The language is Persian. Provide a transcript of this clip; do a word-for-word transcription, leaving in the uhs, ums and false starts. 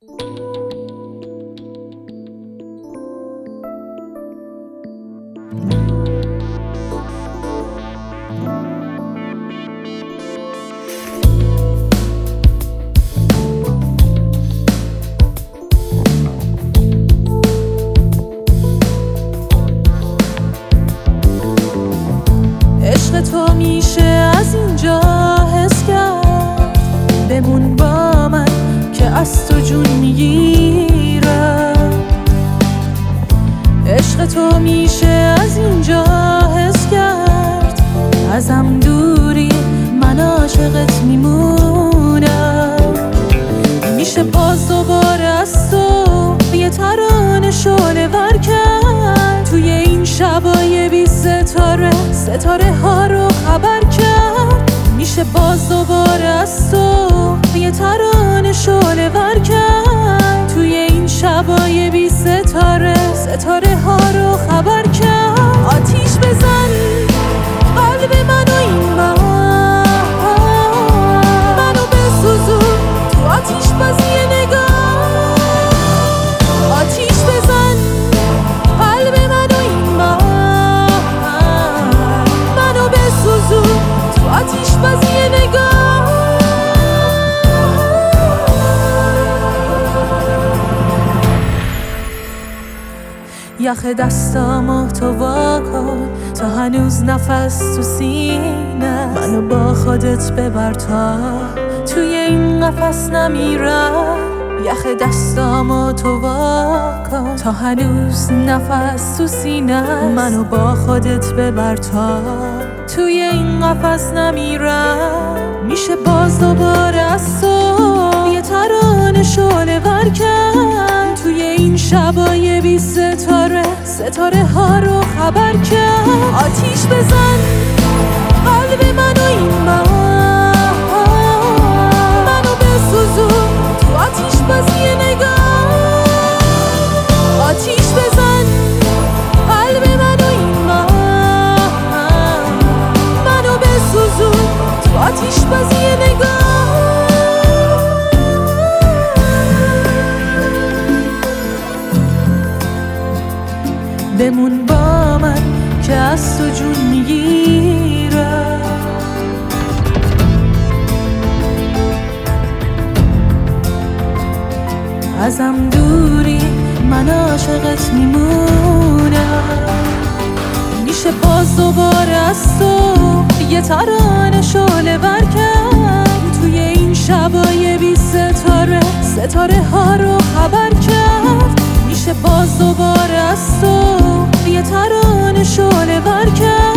عشق تو میشه از اینجا حس کرد، بمون با من که از تو جون میگیرم. عشق تو میشه از اینجا حس کرد، ازم دوری من عاشقت میمونم. میشه باز دوباره از تو یه ترانه شعله ور کرد، توی این شبای بی ستاره ستاره ها رو خبر کرد. میشه باز دوباره از تو یه ترانه شعله ور کرد، توی این شبای بی ستاره ستاره ها رو خبر کرد. آتیش بزن قلب منو این بار، منو بسوزون تو آتیش بازی نگاه. آتیش بزن قلب منو این بار، منو بسوزون تو آتیش بازی نگاه. یخ دستامو تو واکن تا هنوز نفس تو سینه، منو با خودت ببر تا توی این قفس نمیرم. یخ دستامو تو واکن تا هنوز نفس تو سینه، منو با خودت ببر تا توی این قفس نمیرم. میشه باز دوباره از تو یه ترانه شعله ور کرد، توی این شبای بی ستاره ستاره ها رو خبر کرد. آتیش بزن قلب منو این بار، منو بسوزون تو آتیش بازی نگاه. آتیش بزن قلب منو این بار، منو بسوزون تو آتیش بازی نگاه. بمون با من که از تو جون میگیرم. ازم دوری من عاشقت میمونم. میشه باز دوباره از تو یه ترانه شعله ور کرد، توی این شبای بی ستاره ستاره ها رو خبر کرد. میشه باز دوباره از تو یه ترانه شعله ور کرد،